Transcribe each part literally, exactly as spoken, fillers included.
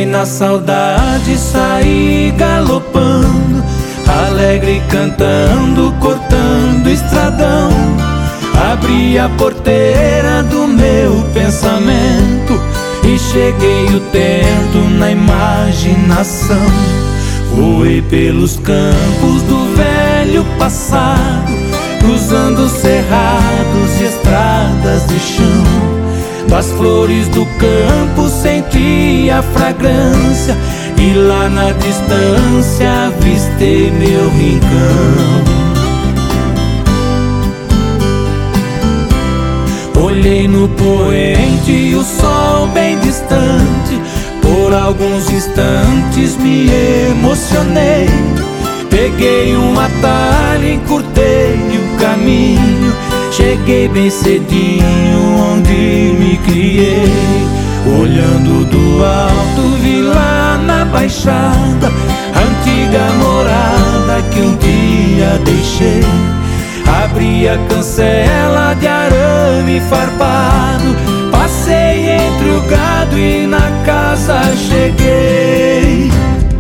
na saudade saí galopando, alegre cantando, cortando estradão. Abri a porteira do meu pensamento e cheguei o tento na imaginação. Voei pelos campos do velho passado, cruzando cerrados e estradas de chão. Das flores do campo senti a fragrância e lá na distância avistei meu rincão. Olhei no poente o sol bem distante, por alguns instantes me emocionei. Peguei um atalho, encurtei o caminho, cheguei bem cedinho onde me criei. Olhando do alto vi lá na baixada a antiga morada que um dia deixei. Abri a cancela de arame farpado, passei entre o gado e na casa cheguei.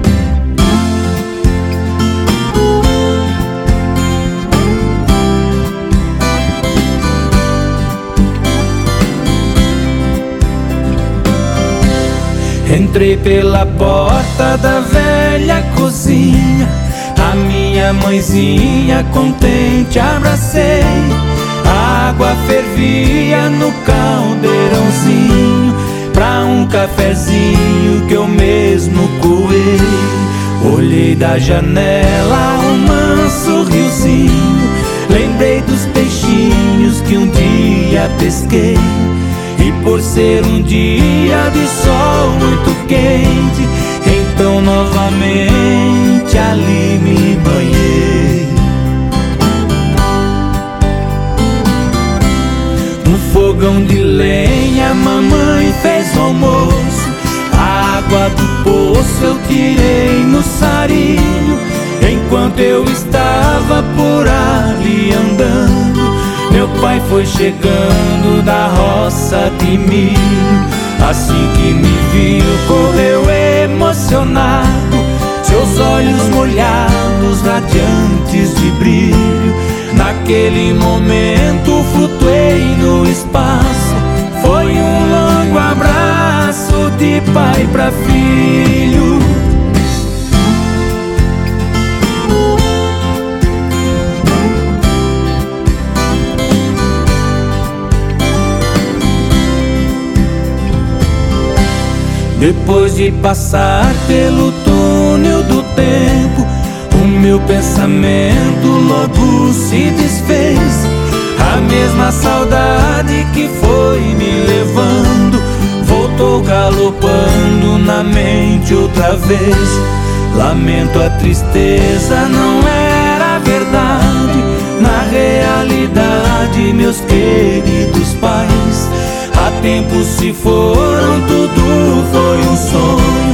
Entrei pela porta da velha cozinha, a minha mãezinha contente abracei. A água fervia no caldeirãozinho, pra um cafezinho que eu mesmo coei. Olhei da janela um manso riozinho, lembrei dos peixinhos que um dia pesquei. E por ser um dia de sol muito quente, então novamente ali me banhei. No fogão de lenha mamãe fez o almoço, a água do poço eu tirei no sarinho. Enquanto eu estava por ali andando, meu pai foi chegando da roça de milho. Assim que me viu, correu emocionado, seus olhos molhados, radiantes de brilho. Naquele momento flutuei no espaço, foi um longo abraço de pai pra filho. Depois de passar pelo túnel do tempo, o meu pensamento logo se desfez. A mesma saudade que foi me levando voltou galopando na mente outra vez. Lamento a tristeza, não era verdade. Na realidade, meus queridos pais há tempos se foram, tudo foi um sonho.